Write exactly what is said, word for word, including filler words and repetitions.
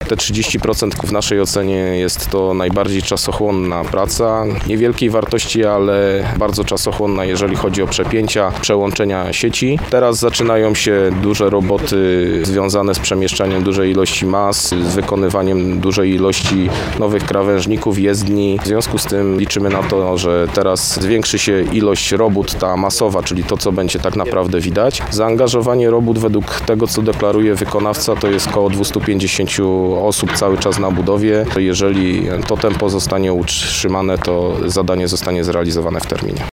Te trzydzieści procent w naszej ocenie jest to najbardziej czasochłonna praca, niewielkiej wartości, ale bardzo czasochłonna, jeżeli chodzi o przepięcia, przełączenia sieci. Teraz zaczynają się duże roboty związane z przemieszczaniem dużej ilości mas, z wykonywaniem dużej ilości nowych krawężników, jezdni. W związku z tym liczymy na to, że teraz zwiększy się ilość robót, ta masowa, czyli to, co będzie tak naprawdę widać. Zaangażowanie robót według tego, co deklaruje wykonawca, to jest około dwieście pięćdziesiąt osób cały czas na budowie. Jeżeli to tempo zostanie utrzymane, to zadanie zostanie zrealizowane w terminie.